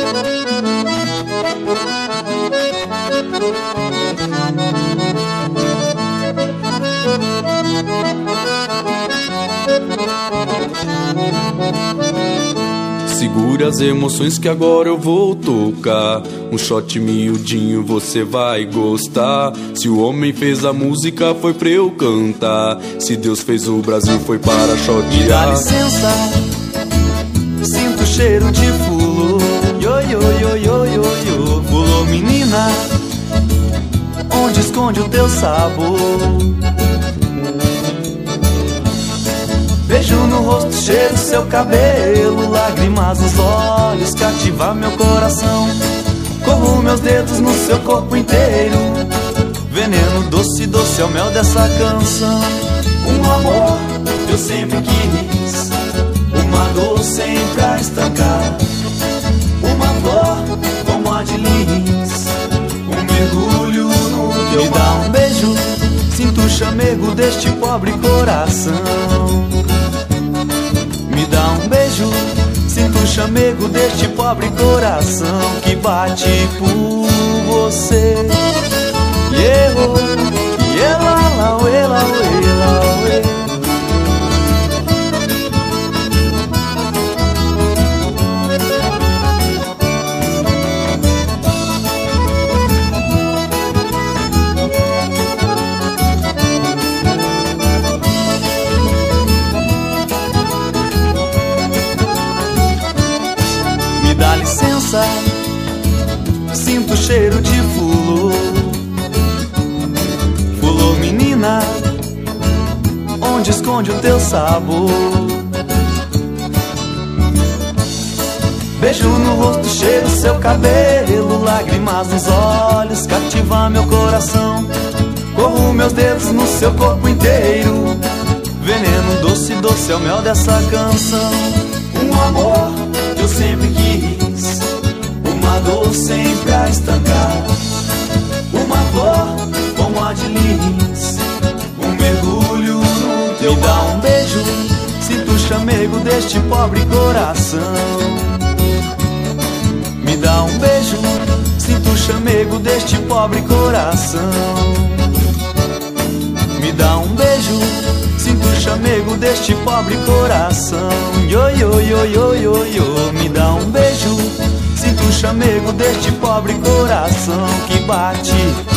Segura as emoções que agora eu vou tocar. Um shot miudinho você vai gostar. Se o homem fez a música foi pra eu cantar. Se Deus fez o Brasil foi para chotear. Me dá licença, sinto o cheiro de fulô. Yo, yo, yo, yo, yo, yo. Fulô, menina, onde esconde o teu sabor? Beijo no rosto, cheiro seu cabelo, lágrimas nos olhos, cativar meu coração. Corro meus dedos no seu corpo inteiro, veneno doce, doce é o mel dessa canção. Um amor eu sempre quis, uma dor sempre a estancar. Uma flor como a de lis, um mergulho no teu mar. Me dá um beijo, sinto o chamego deste pobre coração. Me dá um beijo, sinto o chamego deste pobre coração que bate por você. Ela, ela, ela, ela. Dá licença, sinto o cheiro de fulô. Fulô, menina, onde esconde o teu sabor? Beijo no rosto, cheiro seu cabelo, lágrimas nos olhos, cativar meu coração. Corro meus dedos no seu corpo inteiro, veneno doce, doce é o mel dessa canção. Um amor eu sempre quis, uma dor sempre a estancar. Uma flor como a de lis, um mergulho no teu mar. Me dá um beijo, sinto o chamego deste pobre coração. Me dá um beijo, sinto o chamego deste pobre coração. Me dá um beijo, sinto o chamego deste pobre coração. Yo, yo, yo, yo, yo, yo. Me dá um beijo, sinto o chamego deste pobre coração que bate